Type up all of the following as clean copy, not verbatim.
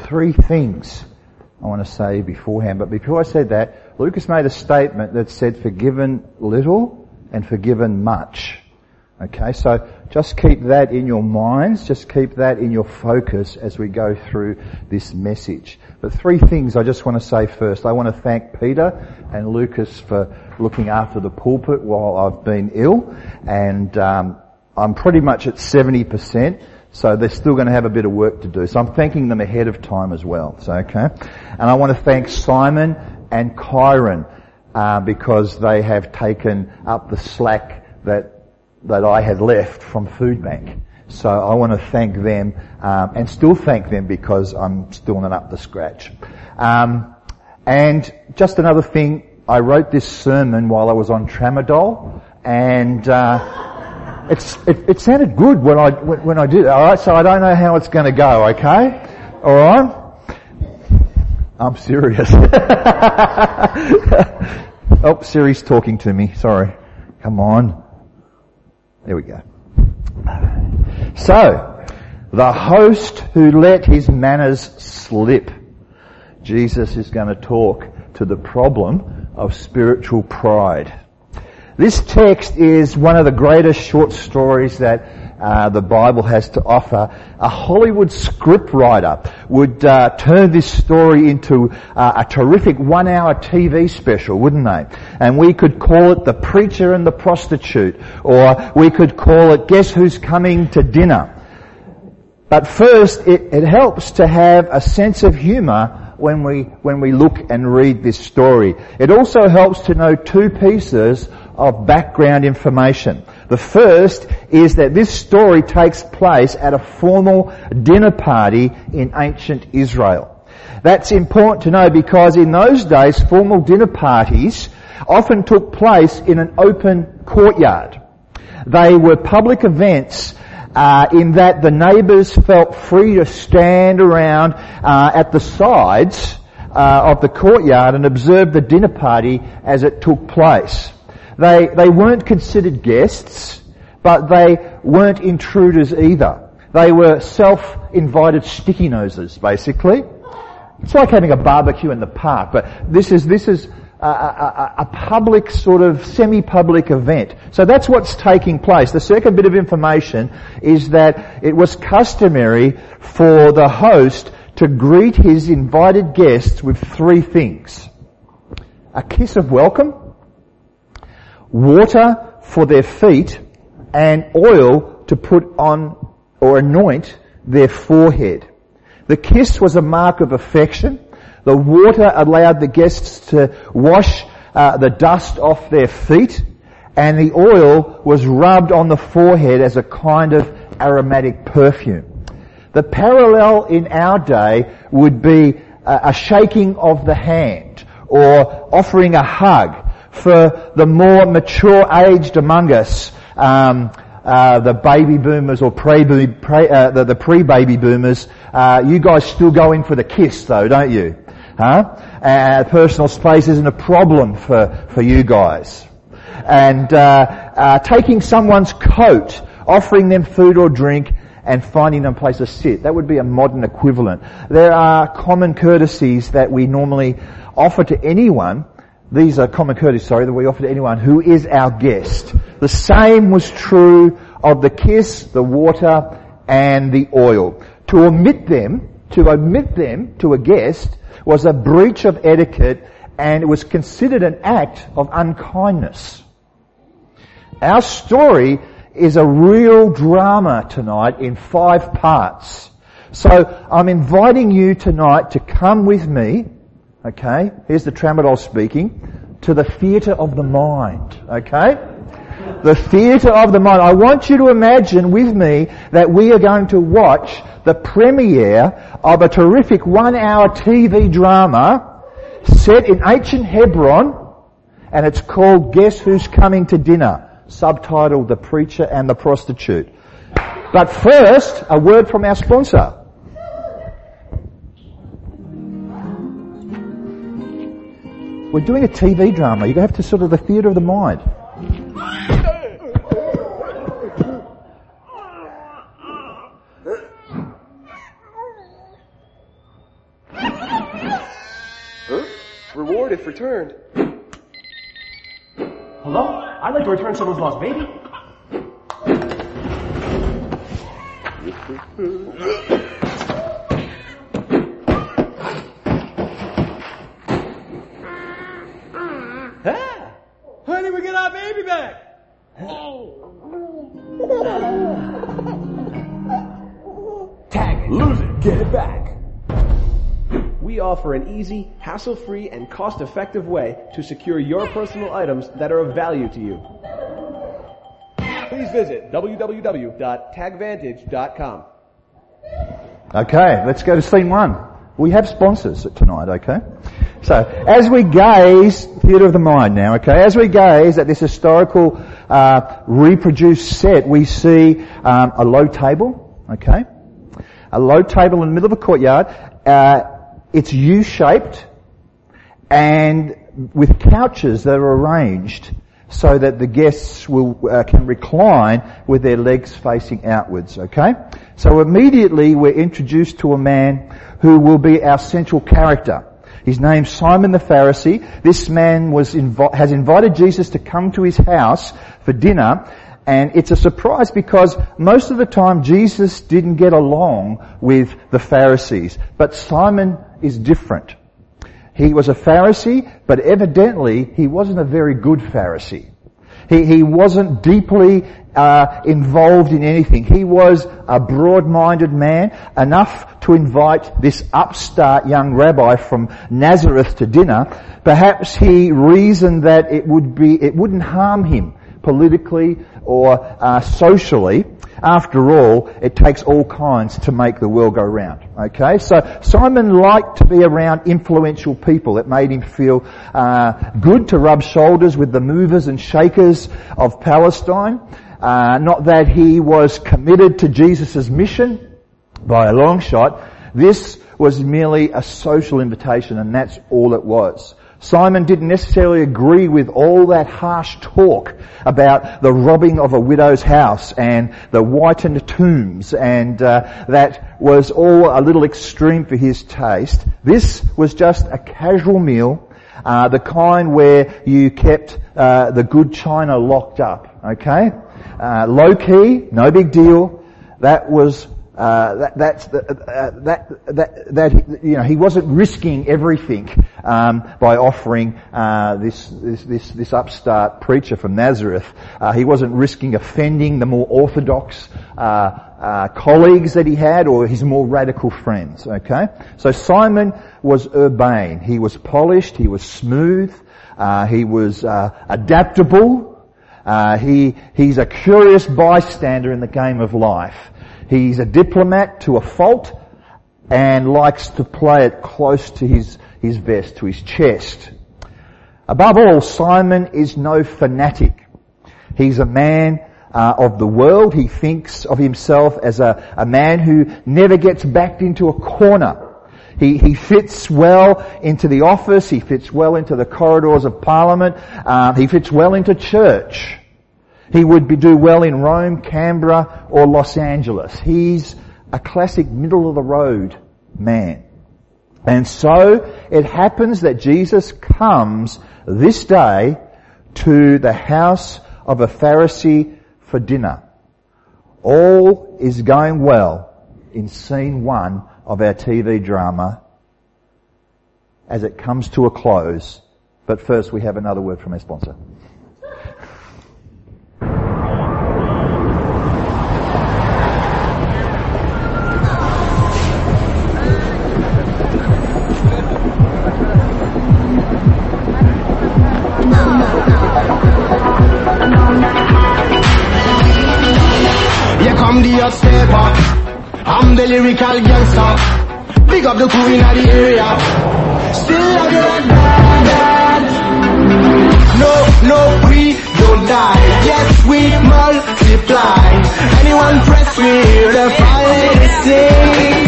three things I want to say beforehand. But before I said that, Lucas made a statement that said forgiven little and forgiven much. Okay, so just keep that in your minds, just keep that in your focus as we go through this message. But three things I just want to say first. I want to thank Peter and Lucas for looking after the pulpit while I've been ill, and I'm pretty much at 70%, so they're still going to have a bit of work to do. So I'm thanking them ahead of time as well. So, okay. And I want to thank Simon and Kyron, because they have taken up the slack that I had left from Food Bank. So I want to thank them, and still thank them because I'm still not up to scratch. And just another thing, I wrote this sermon while I was on Tramadol, and it sounded good when I did it. All right, so I don't know how it's going to go. Okay, all right. I'm serious. Oh, Siri's talking to me. Sorry. Come on. There we go. So, the host who let his manners slip. Jesus is going to talk to the problem of spiritual pride. This text is one of the greatest short stories that the Bible has to offer. A Hollywood scriptwriter would turn this story into a terrific 1-hour TV special, wouldn't they? And we could call it The Preacher and the Prostitute, or we could call it Guess Who's Coming to Dinner. But first, it helps to have a sense of humour when we look and read this story. It also helps to know two pieces of background information. The first is that this story takes place at a formal dinner party in ancient Israel. That's important to know because in those days, formal dinner parties often took place in an open courtyard. They were public events in that the neighbours felt free to stand around at the sides of the courtyard and observe the dinner party as it took place. They weren't considered guests, but they weren't intruders either. They were self-invited sticky noses, basically. It's like having a barbecue in the park, but this is a public sort of semi-public event. So that's what's taking place. The second bit of information is that it was customary for the host to greet his invited guests with three things: a kiss of welcome, water for their feet, and oil to put on or anoint their forehead. The kiss was a mark of affection. The water allowed the guests to wash the dust off their feet, and the oil was rubbed on the forehead as a kind of aromatic perfume. The parallel in our day would be a shaking of the hand or offering a hug. For the more mature aged among us, the baby boomers or the pre-baby boomers, you guys still go in for the kiss though, don't you? Personal space isn't a problem for you guys. And taking someone's coat, offering them food or drink, and finding them a place to sit. That would be a modern equivalent. There are common courtesies that we normally offer to anyone. These are common courtesies, that we offer to anyone who is our guest. The same was true of the kiss, the water, and the oil. To omit them to a guest was a breach of etiquette, and it was considered an act of unkindness. Our story is a real drama tonight in 5 parts. So I'm inviting you tonight to come with me, okay, here's the Tramadol speaking, to the theatre of the mind, okay? The theatre of the mind. I want you to imagine with me that we are going to watch the premiere of a terrific 1-hour TV drama set in ancient Hebron, and it's called Guess Who's Coming to Dinner, subtitled The Preacher and the Prostitute. But first, a word from our sponsor. We're doing a TV drama. You're going to have to sort of the theatre of the mind. gift returned. Hello? I'd like to return someone's lost baby. Ah! Honey, we get our baby back! Tag it. Lose it. Get it back. We offer an easy, hassle-free, and cost-effective way to secure your personal items that are of value to you. Please visit www.tagvantage.com. Okay, let's go to scene one. We have sponsors tonight, okay? So, as we gaze, theatre of the mind now, okay? As we gaze at this historical, reproduced set, we see, a low table, okay? A low table in the middle of a courtyard. It's U-shaped and with couches that are arranged so that the guests can recline with their legs facing outwards, okay? So immediately we're introduced to a man who will be our central character. His name's Simon the Pharisee. This man has invited Jesus to come to his house for dinner, and it's a surprise because most of the time Jesus didn't get along with the Pharisees, but Simon is different. He was a Pharisee, but evidently he wasn't a very good Pharisee. He wasn't deeply involved in anything. He was a broad-minded man, enough to invite this upstart young rabbi from Nazareth to dinner. Perhaps he reasoned that it wouldn't harm him politically or socially. After all, it takes all kinds to make the world go round. Okay, so Simon liked to be around influential people. It made him feel good to rub shoulders with the movers and shakers of Palestine. Not that he was committed to Jesus' mission by a long shot. This was merely a social invitation, and that's all it was. Simon didn't necessarily agree with all that harsh talk about the robbing of a widow's house and the whitened tombs, and that was all a little extreme for his taste. This was just a casual meal, the kind where you kept the good china locked up, okay? Low key, no big deal. That was he wasn't risking everything by offering this upstart preacher from Nazareth. He wasn't risking offending the more orthodox colleagues that he had or his more radical friends. Okay, so Simon was urbane. He was polished. He was smooth. He was adaptable. He's a curious bystander in the game of life. He's a diplomat to a fault and likes to play it close to his vest, to his chest. Above all, Simon is no fanatic. He's a man of the world. He thinks of himself as a man who never gets backed into a corner. He fits well into the office. He fits well into the corridors of Parliament. He fits well into church. He would do well in Rome, Canberra, or Los Angeles. He's a classic middle-of-the-road man. And so it happens that Jesus comes this day to the house of a Pharisee for dinner. All is going well in scene one of our TV drama as it comes to a close. But first we have another word from our sponsor. Here come the upstepper, I'm the lyrical gangster. Big up the crew in the area. Still love you like that. No, we don't die. Yes, we multiply. Anyone press me, the fire is sing.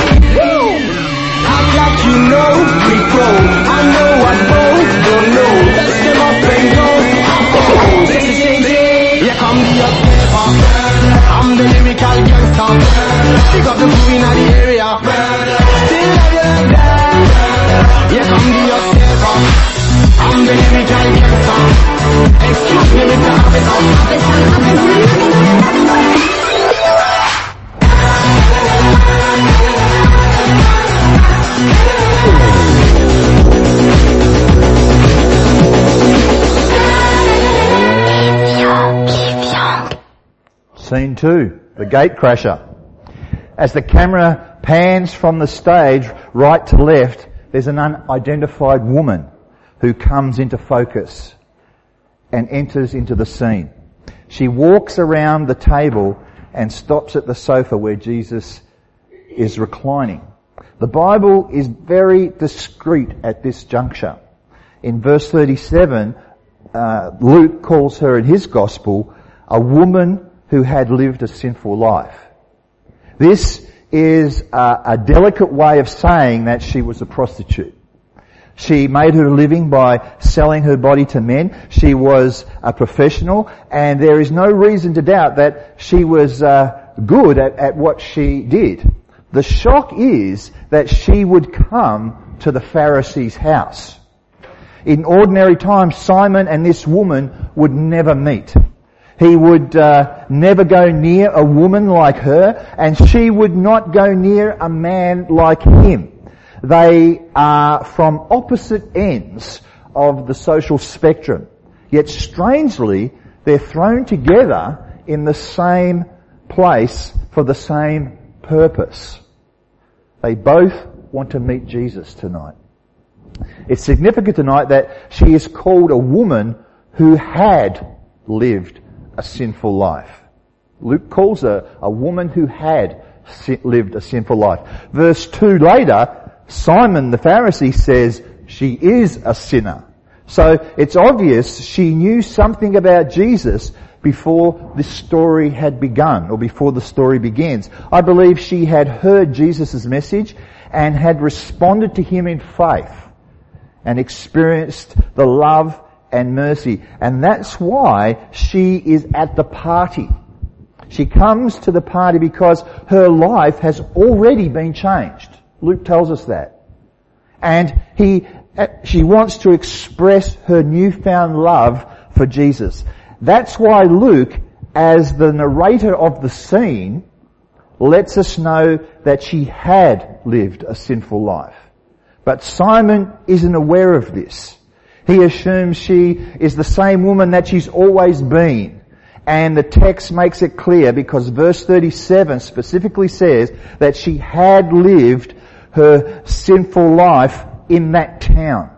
Act like you know we grow. I know what both don't know. Let's them up and go. Here come the upstepper, I'm the lyrical gangster. Pick up the crew in the area. Still love you like that. Here come the upstepper, Scene 2, the gate crasher. As the camera pans from the stage right to left, there's an unidentified woman who comes into focus and enters into the scene. She walks around the table and stops at the sofa where Jesus is reclining. The Bible is very discreet at this juncture. In verse 37, Luke calls her in his gospel a woman who had lived a sinful life. This is a delicate way of saying that she was a prostitute. She made her living by selling her body to men. She was a professional, and there is no reason to doubt that she was good at what she did. The shock is that she would come to the Pharisee's house. In ordinary times, Simon and this woman would never meet. He would never go near a woman like her, and she would not go near a man like him. They are from opposite ends of the social spectrum. Yet strangely, they're thrown together in the same place for the same purpose. They both want to meet Jesus tonight. It's significant tonight that she is called a woman who had lived a sinful life. Luke calls her a woman who had lived a sinful life. Verse 2 later, Simon the Pharisee says she is a sinner. So it's obvious she knew something about Jesus before this story had begun, or before the story begins. I believe she had heard Jesus' message and had responded to him in faith and experienced the love and mercy. And that's why she is at the party. She comes to the party because her life has already been changed. Luke tells us that. And she wants to express her newfound love for Jesus. That's why Luke, as the narrator of the scene, lets us know that she had lived a sinful life. But Simon isn't aware of this. He assumes she is the same woman that she's always been. And the text makes it clear because verse 37 specifically says that she had lived her sinful life in that town.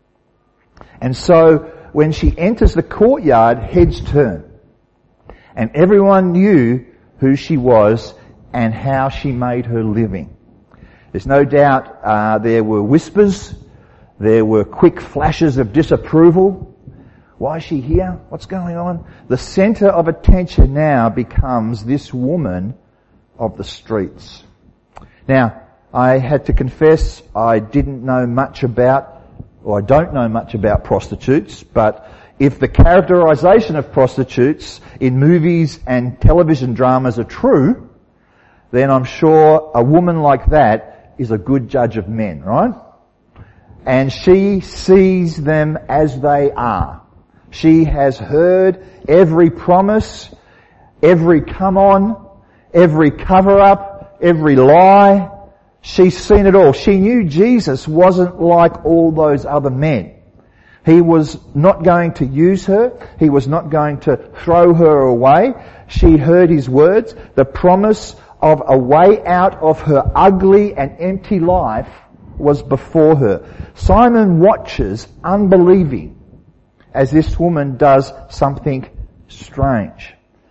And so when she enters the courtyard, heads turn. And everyone knew who she was and how she made her living. There's no doubt there were whispers. There were quick flashes of disapproval. Why is she here? What's going on? The center of attention now becomes this woman of the streets. Now, I had to confess I didn't know much about, or I don't know much about prostitutes, but if the characterization of prostitutes in movies and television dramas are true, then I'm sure a woman like that is a good judge of men, right? And she sees them as they are. She has heard every promise, every come on, every cover up, every lie. She's seen it all. She knew Jesus wasn't like all those other men. He was not going to use her. He was not going to throw her away. She heard his words. The promise of a way out of her ugly and empty life was before her. Simon watches unbelieving as this woman does something strange.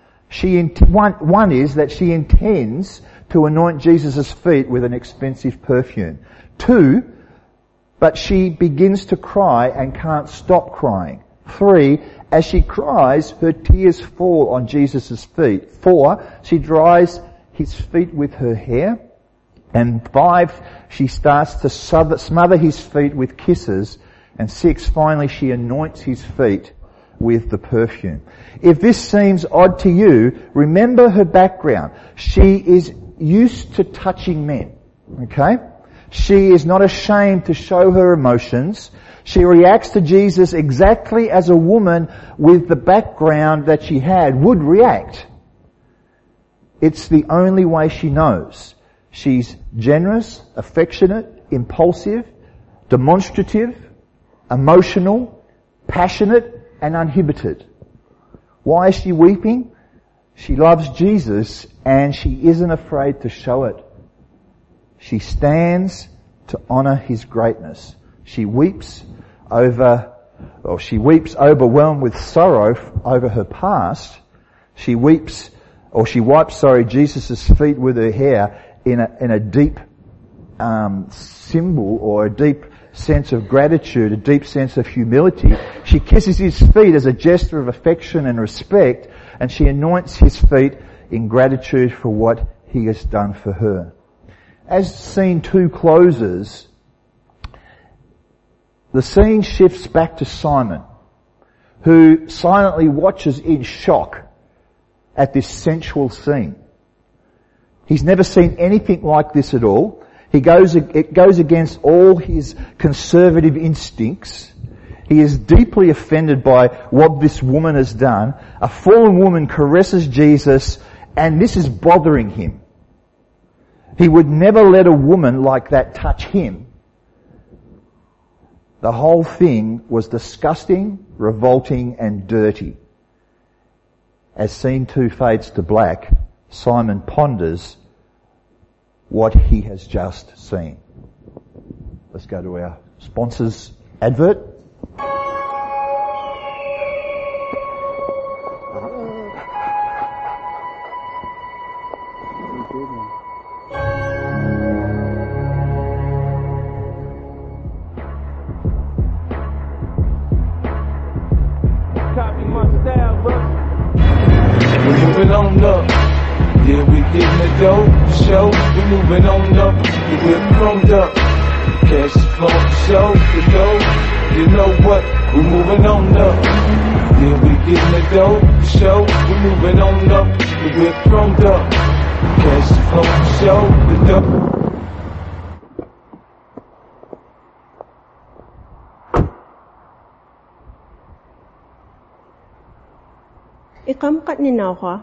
One is that she intends to anoint Jesus' feet with an expensive perfume. 2, but she begins to cry and can't stop crying. 3, as she cries, her tears fall on Jesus' feet. 4, she dries his feet with her hair. And 5, she starts to smother his feet with kisses. And 6, finally she anoints his feet with the perfume. If this seems odd to you, remember her background. She is used to touching men. Okay? She is not ashamed to show her emotions. She reacts to Jesus exactly as a woman with the background that she had would react. It's the only way she knows. She's generous, affectionate, impulsive, demonstrative, emotional, passionate, and uninhibited. Why is she weeping? She loves Jesus and she isn't afraid to show it. She stands to honour His greatness. She weeps overwhelmed with sorrow over her past. She wipes Jesus' feet with her hair in a deep symbol or a deep sense of gratitude, a deep sense of humility. She kisses His feet as a gesture of affection and respect, and she anoints His feet in gratitude for what He has done for her. As scene 2 closes, the scene shifts back to Simon, who silently watches in shock at this sensual scene. He's never seen anything like this at all. It goes against all his conservative instincts. He is deeply offended by what this woman has done. A fallen woman caresses Jesus, and this is bothering him. He would never let a woman like that touch him. The whole thing was disgusting, revolting, and dirty. As scene 2 fades to black, Simon ponders what he has just seen. Let's go to our sponsors advert. Copy my style, bro. We're moving on up. Yeah, we getting the dough, show. We moving on up. We're chromed up. Cash flow, show, the dough. You know what? We're moving on up. Yeah, we getting the dough, show. We moving on up. We're chromed up. Cash flow, show, the dough. Ikamkat ni na ako.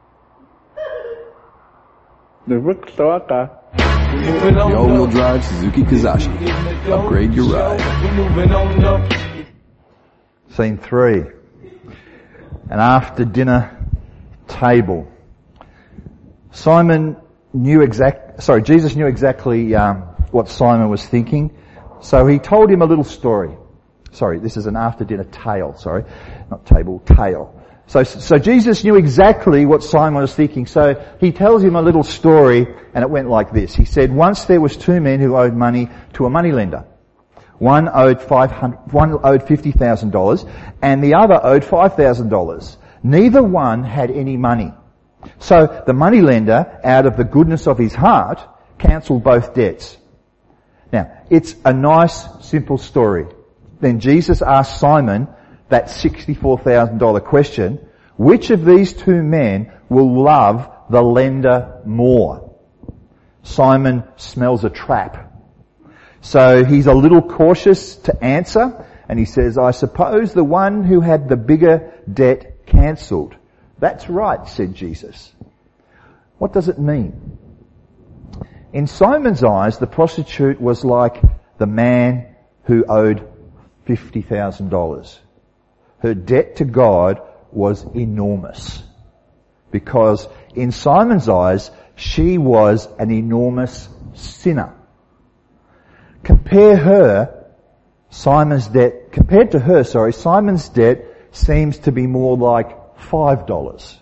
The all-wheel drive Suzuki Kizashi. Upgrade your ride. Scene 3. An after-dinner table. Jesus knew exactly what Simon was thinking, so he told him a little story. Sorry, this is an after-dinner tale, not table, tale. So Jesus knew exactly what Simon was thinking. So he tells him a little story, and it went like this. He said, once there was 2 men who owed money to a moneylender. One owed $50,000 and the other owed $5,000. Neither one had any money. So the moneylender, out of the goodness of his heart, cancelled both debts. Now, it's a nice, simple story. Then Jesus asked Simon that $64,000 question, which of these 2 men will love the lender more? Simon smells a trap. So he's a little cautious to answer, and he says, I suppose the one who had the bigger debt cancelled. That's right, said Jesus. What does it mean? In Simon's eyes, the prostitute was like the man who owed $50,000. Her debt to God was enormous, because in Simon's eyes, she was an enormous sinner. Compared to her, Simon's debt seems to be more like $5.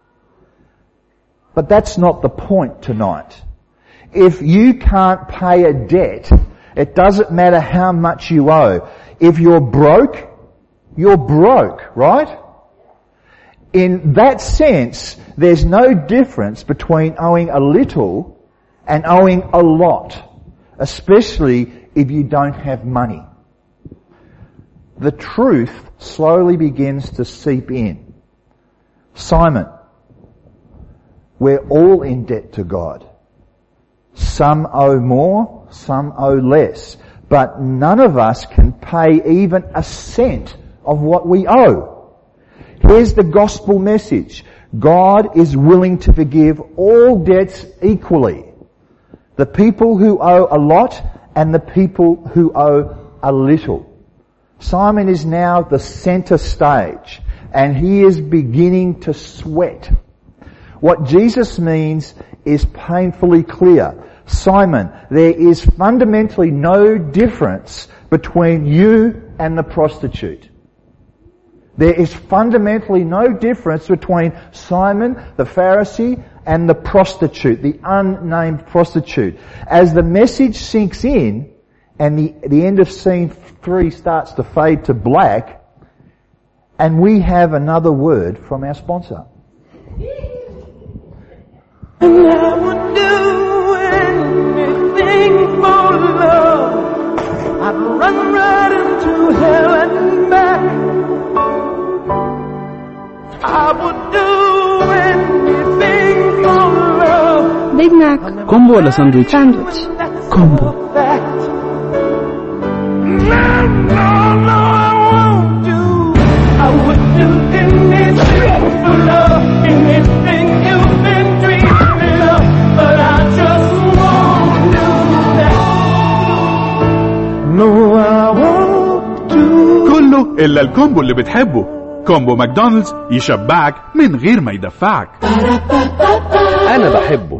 But that's not the point tonight. If you can't pay a debt, it doesn't matter how much you owe. If you're broke, right? In that sense, there's no difference between owing a little and owing a lot, especially if you don't have money. The truth slowly begins to seep in. Simon, we're all in debt to God. Some owe more, some owe less. But none of us can pay even a cent of what we owe. Here's the gospel message. God is willing to forgive all debts equally. The people who owe a lot and the people who owe a little. Simon is now the center stage and he is beginning to sweat. What Jesus means is painfully clear. Simon, there is fundamentally no difference between you and the prostitute. There is fundamentally no difference between Simon, the Pharisee, and the prostitute, the unnamed prostitute. As the message sinks in and the end of scene 3 starts to fade to black, and we have another word from our sponsor. And I would do anything for love. I'd run right into hell and back. I would do anything for love. Big Mac. كومبو ولا ساندويتش؟ ساندويتش. كومبو. No, I won't do. I would do anything for love, anything you've been dreaming of, but I just won't do that. No, I won't do. كله إلا الكومبو اللي بتحبه. كومبو ماكدونالدز يشبعك من غير ما يدفعك. أنا بحبه.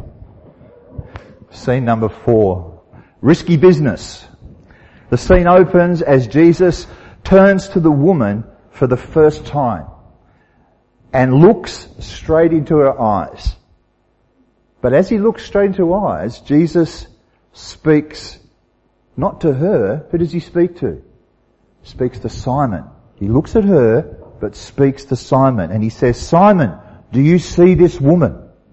Scene number 4. Risky business. The scene opens as Jesus turns to the woman for the first time and looks straight into her eyes. But as he looks straight into her eyes, Jesus speaks not to her. Who does he speak to? He speaks to Simon. He looks at her but speaks to Simon and he says, Simon, do you see this woman?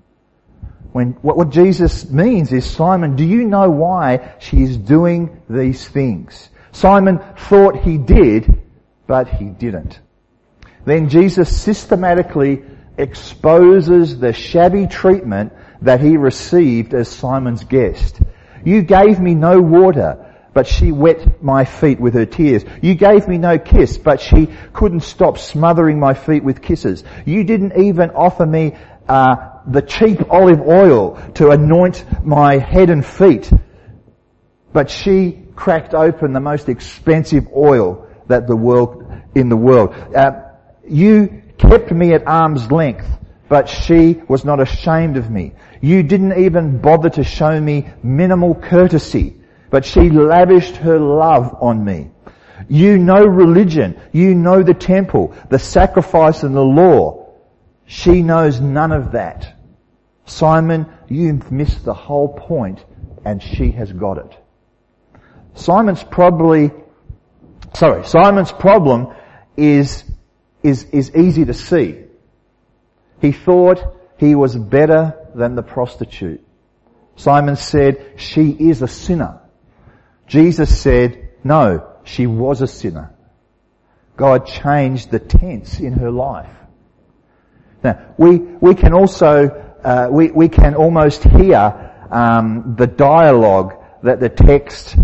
What Jesus means is, Simon, do you know why she is doing these things? Simon thought he did, but he didn't. Then Jesus systematically exposes the shabby treatment that he received as Simon's guest. You gave me no water, but she wet my feet with her tears. You gave me no kiss, but she couldn't stop smothering my feet with kisses. You didn't even offer me the cheap olive oil to anoint my head and feet, but she cracked open the most expensive oil that in the world. You kept me at arm's length, but she was not ashamed of me. You didn't even bother to show me minimal courtesy, but she lavished her love on me. You know religion, you know the temple, the sacrifice and the law. She knows none of that. Simon, you've missed the whole point and she has got it. Simon's problem is easy to see. He thought he was better than the prostitute. Simon said, she is a sinner. Jesus said, no, she was a sinner. God changed the tense in her life. Now, we can also, we can almost hear, the dialogue that the text,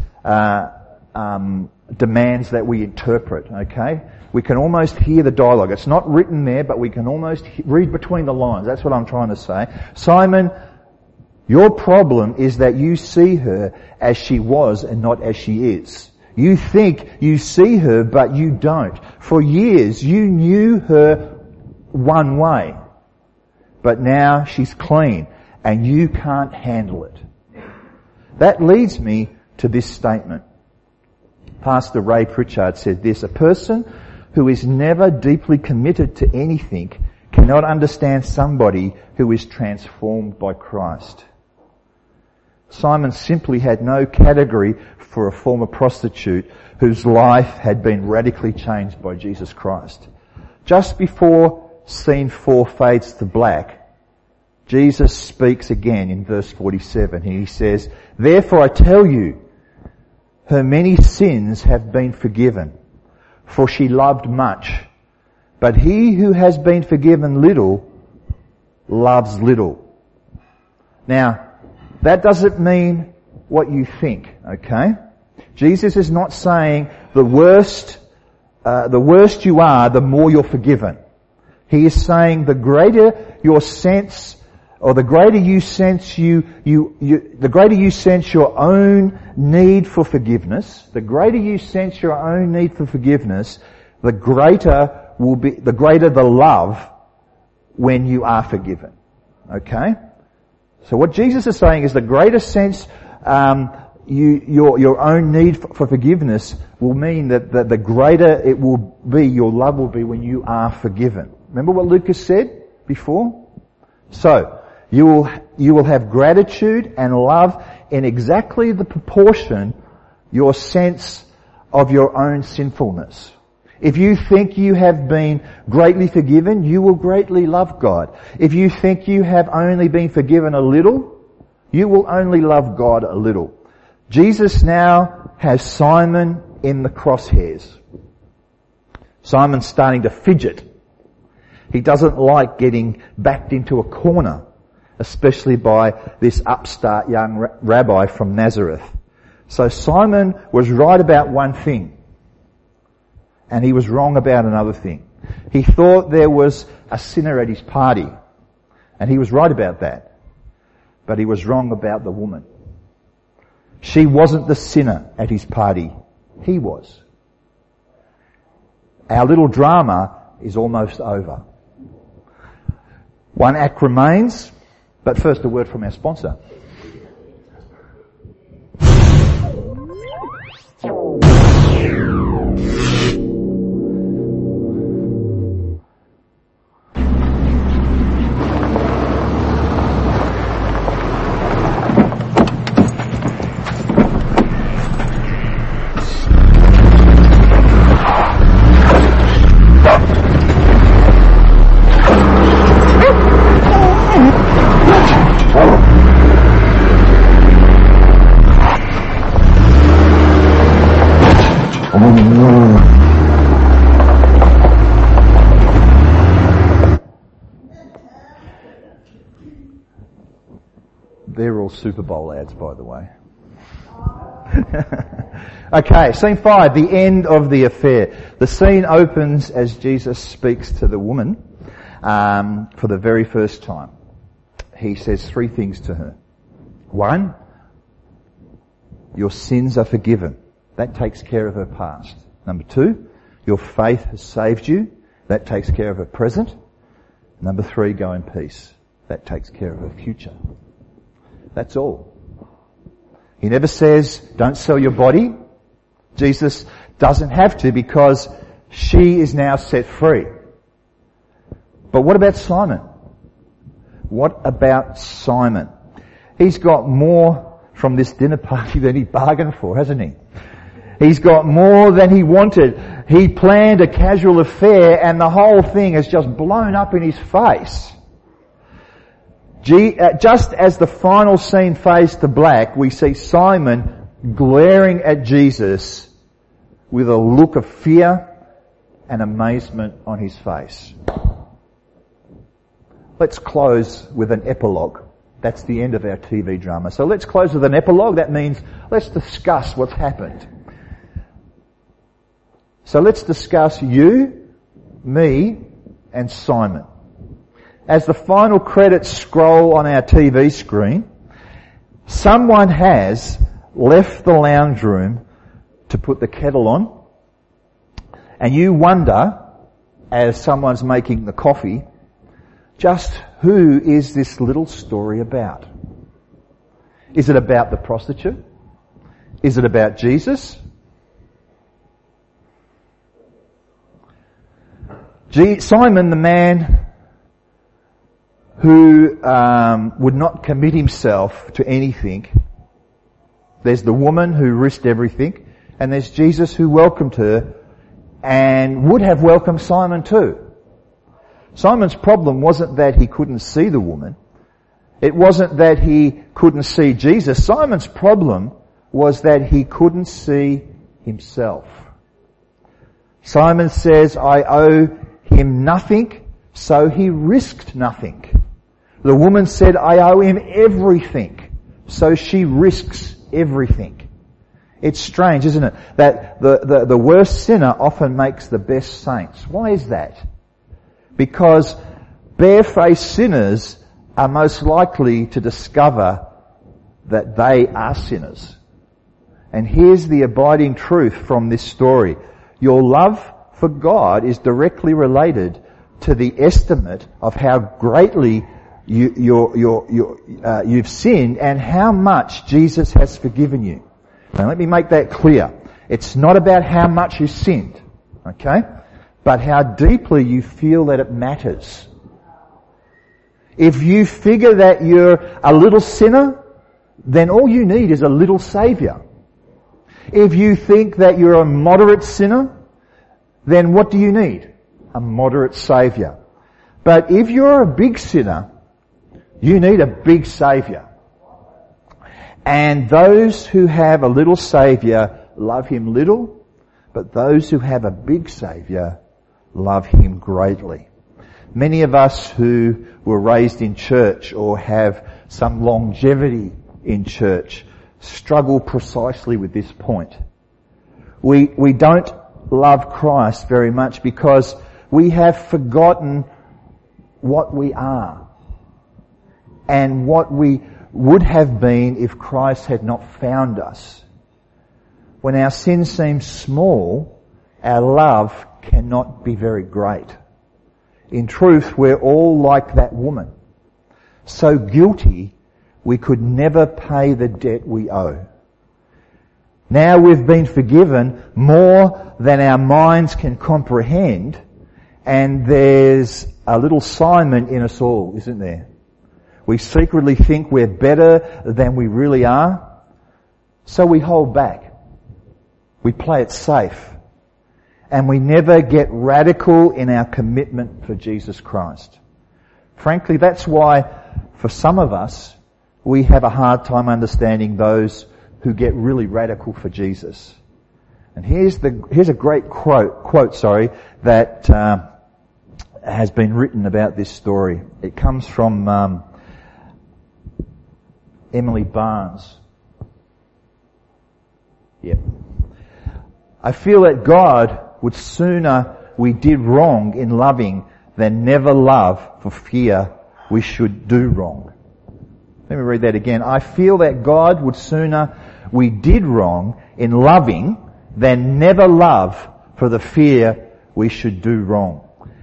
demands that we interpret, okay? We can almost hear the dialogue. It's not written there, but we can almost read between the lines. That's what I'm trying to say. Simon, your problem is that you see her as she was and not as she is. You think you see her, but you don't. For years, you knew her one way, but now she's clean and you can't handle it. That leads me to this statement. Pastor Ray Pritchard said this, a person who is never deeply committed to anything cannot understand somebody who is transformed by Christ. Simon simply had no category for a former prostitute whose life had been radically changed by Jesus Christ. Just before scene 4 fades to black, Jesus speaks again in verse 47. He says, therefore I tell you, her many sins have been forgiven, for she loved much. But he who has been forgiven little, loves little. Now, that doesn't mean what you think, okay? Jesus is not saying the worse you are, the more you're forgiven. He is saying the greater your sense, or the greater you sense the greater you sense your own need for forgiveness, the greater you sense your own need for forgiveness, the greater the love when you are forgiven. Okay? So what Jesus is saying is the greater sense your own need for forgiveness will mean that the greater it will be, your love will be when you are forgiven. Remember what Lucas said before? So, you will have gratitude and love in exactly the proportion your sense of your own sinfulness. If you think you have been greatly forgiven, you will greatly love God. If you think you have only been forgiven a little, you will only love God a little. Jesus now has Simon in the crosshairs. Simon's starting to fidget. He doesn't like getting backed into a corner, especially by this upstart young rabbi from Nazareth. So Simon was right about one thing, and he was wrong about another thing. He thought there was a sinner at his party, and he was right about that. But he was wrong about the woman. She wasn't the sinner at his party. He was. Our little drama is almost over. One act remains, but first a word from our sponsor. They're all Super Bowl ads, by the way. Okay, scene 5, the end of the affair. The scene opens as Jesus speaks to the woman for the very first time. He says 3 things to her. 1, your sins are forgiven. That takes care of her past. Number 2, your faith has saved you. That takes care of her present. Number 3, go in peace. That takes care of her future. That's all. He never says, don't sell your body. Jesus doesn't have to, because she is now set free. But what about Simon? What about Simon? He's got more from this dinner party than he bargained for, hasn't he? He's got more than he wanted. He planned a casual affair, and the whole thing has just blown up in his face. Just as the final scene fades to black, we see Simon glaring at Jesus with a look of fear and amazement on his face. Let's close with an epilogue. That's the end of our TV drama. So let's close with an epilogue. That means let's discuss what's happened. So let's discuss you, me, and Simon. As the final credits scroll on our TV screen, someone has left the lounge room to put the kettle on, and you wonder, as someone's making the coffee, just who is this little story about? Is it about the prostitute? Is it about Jesus? Simon, the man who would not commit himself to anything. There's the woman who risked everything, and there's Jesus who welcomed her and would have welcomed Simon too. Simon's problem wasn't that he couldn't see the woman. It wasn't that he couldn't see Jesus. Simon's problem was that he couldn't see himself. Simon says, I owe him nothing, so he risked nothing. The woman said, I owe him everything, So she risks everything. It's strange, isn't it, that the worst sinner often makes the best saints. Why is that? Because barefaced sinners are most likely to discover that they are sinners. And here's the abiding truth from this story. Your love for God is directly related to the estimate of how greatly you've sinned and how much Jesus has forgiven you. Now let me make that clear. It's not about how much you sinned, okay? But how deeply you feel that it matters. If you figure that you're a little sinner, then all you need is a little saviour. If you think that you're a moderate sinner, then what do you need? A moderate saviour. But if you're a big sinner, you need a big saviour. And those who have a little saviour love him little, but those who have a big saviour love him greatly. Many of us who were raised in church or have some longevity in church struggle precisely with this point. We don't love Christ very much because we have forgotten what we are and what we would have been if Christ had not found us. When our sin seems small, our love cannot be very great. In truth, we're all like that woman, so guilty we could never pay the debt we owe. Now we've been forgiven more than our minds can comprehend, and there's a little Simon in us all, isn't there? We secretly think we're better than we really are, so we hold back. We play it safe. And we never get radical in our commitment for Jesus Christ. Frankly, that's why, for some of us, we have a hard time understanding those who get really radical for Jesus. And here's a great quote, that has been written about this story. It comes from Emily Barnes. Yep. I feel that God would sooner we did wrong in loving than never love for fear we should do wrong. Let me read that again. I feel that God would sooner we did wrong in loving than never love for the fear we should do wrong.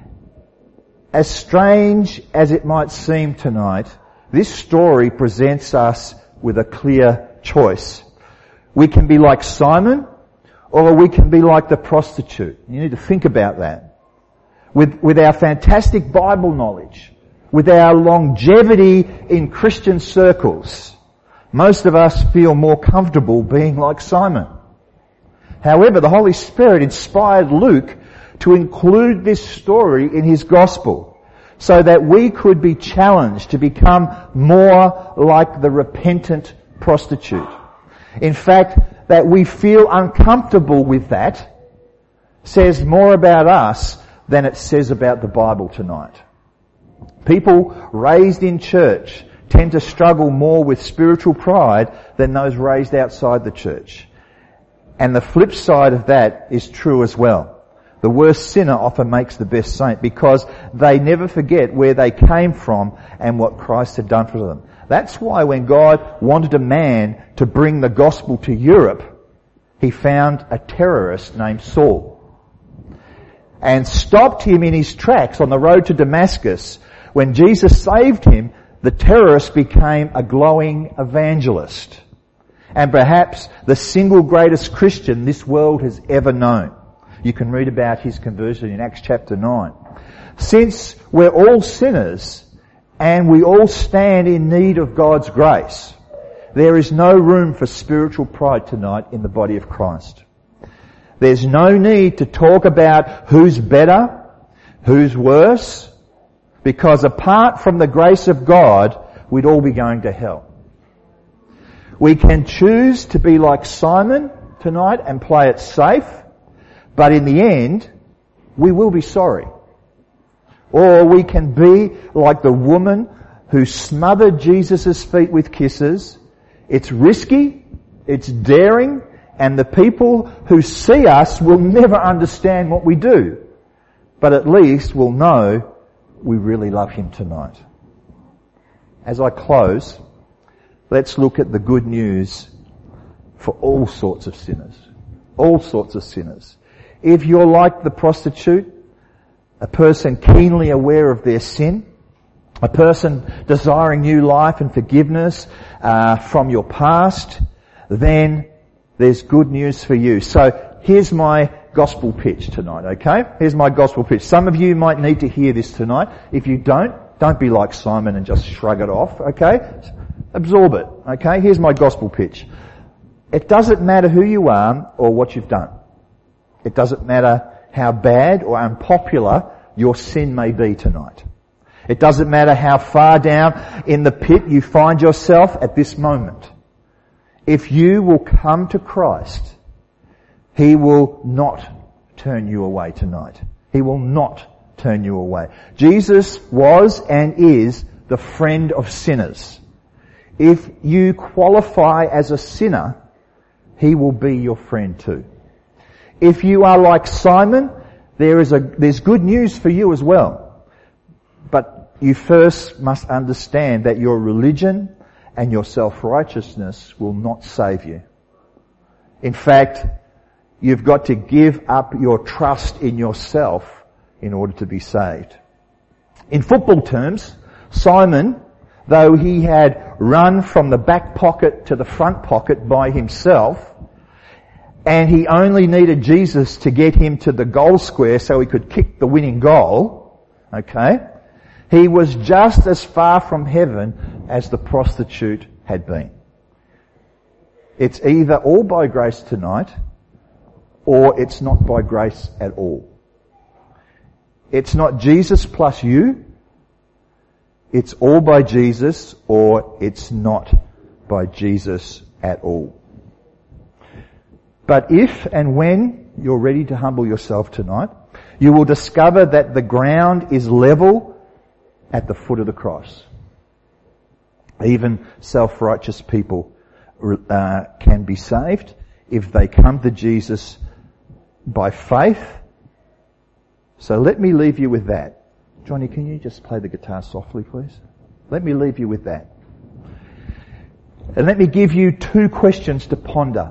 As strange as it might seem tonight, this story presents us with a clear choice. We can be like Simon, or we can be like the prostitute. You need to think about that. With our fantastic Bible knowledge, with our longevity in Christian circles, most of us feel more comfortable being like Simon. However, the Holy Spirit inspired Luke to include this story in his gospel so that we could be challenged to become more like the repentant prostitute. In fact, that we feel uncomfortable with that says more about us than it says about the Bible tonight. People raised in church tend to struggle more with spiritual pride than those raised outside the church. And the flip side of that is true as well. The worst sinner often makes the best saint because they never forget where they came from and what Christ had done for them. That's why when God wanted a man to bring the gospel to Europe, he found a terrorist named Saul and stopped him in his tracks on the road to Damascus. When Jesus saved him, the terrorist became a glowing evangelist and perhaps the single greatest Christian this world has ever known. You can read about his conversion in Acts chapter 9. Since we're all sinners and we all stand in need of God's grace, there is no room for spiritual pride tonight in the body of Christ. There's no need to talk about who's better, who's worse, because apart from the grace of God, we'd all be going to hell. We can choose to be like Simon tonight and play it safe, but in the end, we will be sorry. Or we can be like the woman who smothered Jesus' feet with kisses, It's risky, it's daring, and the people who see us will never understand what we do. But at least we'll know we really love Him tonight. As I close, let's look at the good news for all sorts of sinners. All sorts of sinners. If you're like the prostitute, a person keenly aware of their sin, a person desiring new life and forgiveness from your past, then there's good news for you. So here's my gospel pitch tonight, okay? Here's my gospel pitch. Some of you might need to hear this tonight. If you don't be like Simon and just shrug it off, okay? Absorb it, okay? Here's my gospel pitch. It doesn't matter who you are or what you've done. It doesn't matter how bad or unpopular your sin may be tonight. It doesn't matter how far down in the pit you find yourself at this moment. If you will come to Christ, He will not turn you away tonight. He will not turn you away. Jesus was and is the friend of sinners. If you qualify as a sinner, He will be your friend too. If you are like Simon, there's good news for you as well. But you first must understand that your religion and your self-righteousness will not save you. In fact, you've got to give up your trust in yourself in order to be saved. In football terms, Simon, though he had run from the back pocket to the front pocket by himself, and he only needed Jesus to get him to the goal square so he could kick the winning goal, okay, he was just as far from heaven as the prostitute had been. It's either all by grace tonight, or it's not by grace at all. It's not Jesus plus you. It's all by Jesus, or it's not by Jesus at all. But if and when you're ready to humble yourself tonight, you will discover that the ground is level at the foot of the cross. Even self-righteous people can be saved if they come to Jesus by faith. So let me leave you with that. Johnny, can you just play the guitar softly, please? Let me leave you with that. And let me give you two questions to ponder.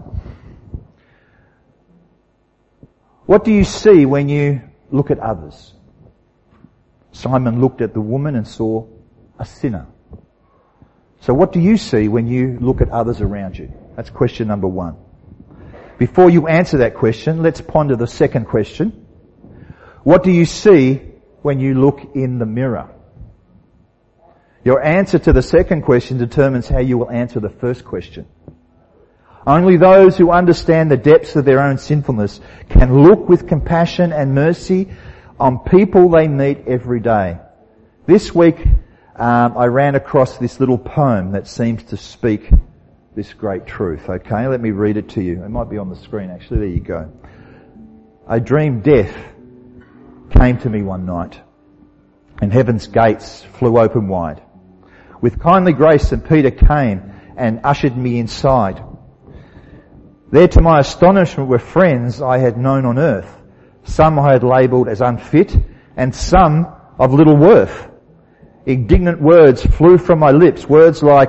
What do you see when you look at others? Simon looked at the woman and saw a sinner. So what do you see when you look at others around you? That's question number one. Before you answer that question, let's ponder the second question. What do you see when you look in the mirror? Your answer to the second question determines how you will answer the first question. Only those who understand the depths of their own sinfulness can look with compassion and mercy on people they meet every day. This week, I ran across this little poem that seems to speak this great truth. Okay, let me read it to you. It might be on the screen actually. There you go. I dreamed death came to me one night, and heaven's gates flew open wide. With kindly grace St. Peter came and ushered me inside. There to my astonishment were friends I had known on earth. Some I had labelled as unfit, and some of little worth. Indignant words flew from my lips, words like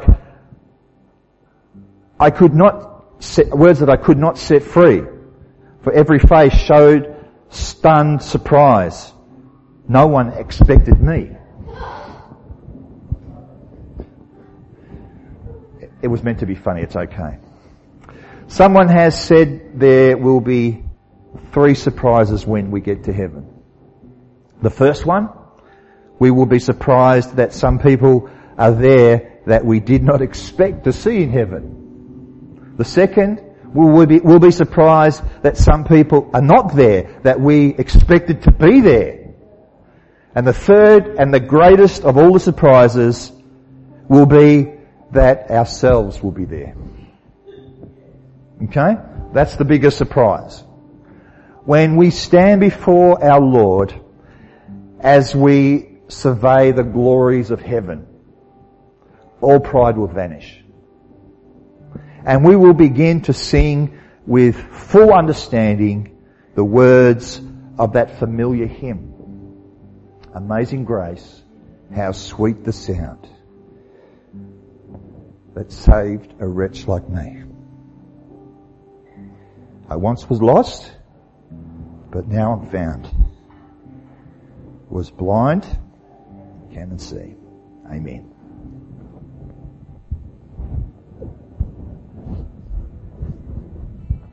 words that I could not set free. For every face showed stunned surprise. No one expected me. It was meant to be funny, it's okay. Someone has said there will be 3 surprises when we get to heaven. The first one, we will be surprised that some people are there that we did not expect to see in heaven. The second, we'll be surprised that some people are not there that we expected to be there. And the third and the greatest of all the surprises will be that ourselves will be there. Okay? That's the biggest surprise. When we stand before our Lord, as we survey the glories of heaven, all pride will vanish. and we will begin to sing with full understanding the words of that familiar hymn. Amazing grace, how sweet the sound that saved a wretch like me. I once was lost, but now I'm found. Was blind, can and see. Amen.